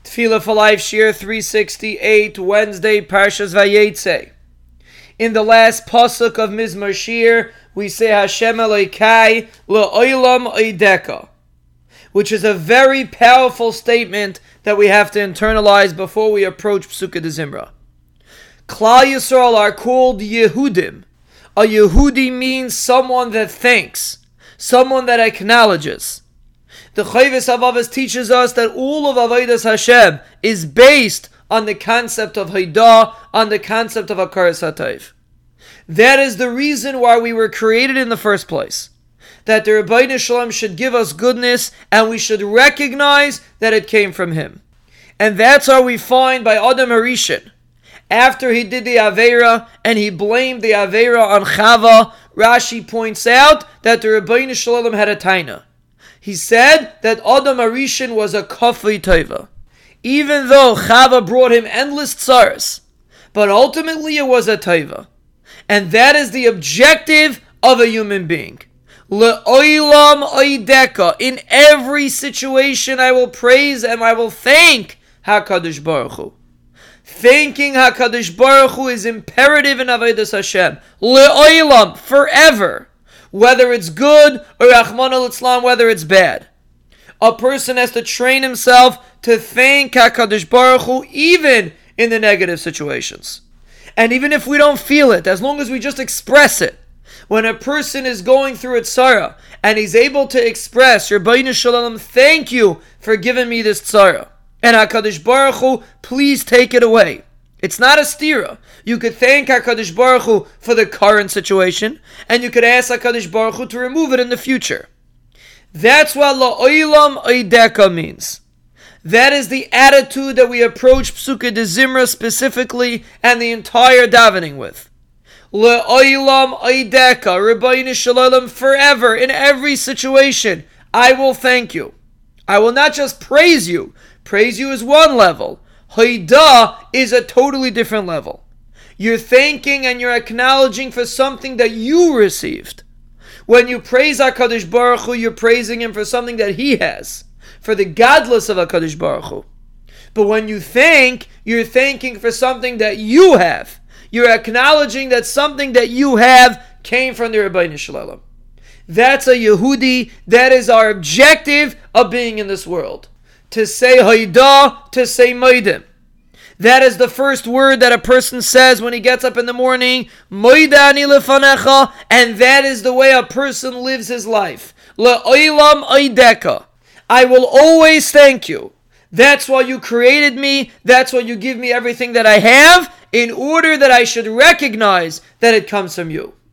Tefillah for Life, Shir 368, Wednesday, Parshas Vayetze. In the last pasuk of Mizmor Shir, we say Hashem Elokai Le'olam Oideka, which is a very powerful statement that we have to internalize before we approach Psukkah de Zimra. Klal Yisrael are called Yehudim. A Yehudi means someone that thanks, someone that acknowledges. The Chovos HaLevavos teaches us that all of Avodas Hashem is based on the concept of Haidah, on the concept of Hakaras HaTov. That is the reason why we were created in the first place. That the Rebbeinu Shalom should give us goodness and we should recognize that it came from Him. And that's how we find by Adam HaRishon. After he did the Aveira and he blamed the Aveira on Chava, Rashi points out that the Rebbeinu Shalom had a taina. He said that Adam HaRishon was a kafei tova. Even though Chava brought him endless tzaras, but ultimately it was a tova. And that is the objective of a human being. Le'olam oideka. In every situation I will praise and I will thank HaKadosh Baruch Hu. Thanking HaKadosh Baruch Hu is imperative in Avodas Hashem. Le'olam, forever. Whether it's good or Rachmana litzlan, whether it's bad. A person has to train himself to thank HaKadosh Baruch Hu even in the negative situations. And even if we don't feel it, as long as we just express it. When a person is going through a tzara and he's able to express, Rebbeinu Shalom, thank you for giving me this tzara. And HaKadosh Baruch Hu, please take it away. It's not a stira. You could thank HaKadosh Baruch Hu for the current situation, and you could ask HaKadosh Baruch Hu to remove it in the future. That's what La'olam Oideka means. That is the attitude that we approach Psukkah de Zimra specifically and the entire davening with. Le'olam Oideka, Rebbeinu Shalom, forever, in every situation, I will thank you. I will not just praise you. Praise you is one level. Haidah is a totally different level. You're thanking and you're acknowledging for something that you received. When you praise HaKadosh Baruch Hu, you're praising Him for something that He has, for the godless of HaKadosh Baruch Hu. But when you thank, you're thanking for something that you have. You're acknowledging that something that you have came from the Rebbeinu Shalom. That's a Yehudi. That is our objective of being in this world. To say Haidah, to say Moedim. That is the first word that a person says when he gets up in the morning. Moida ani lefanecha. And that is the way a person lives his life. Le'olam oideka. I will always thank you. That's why you created me. That's why you give me everything that I have, in order that I should recognize that it comes from you.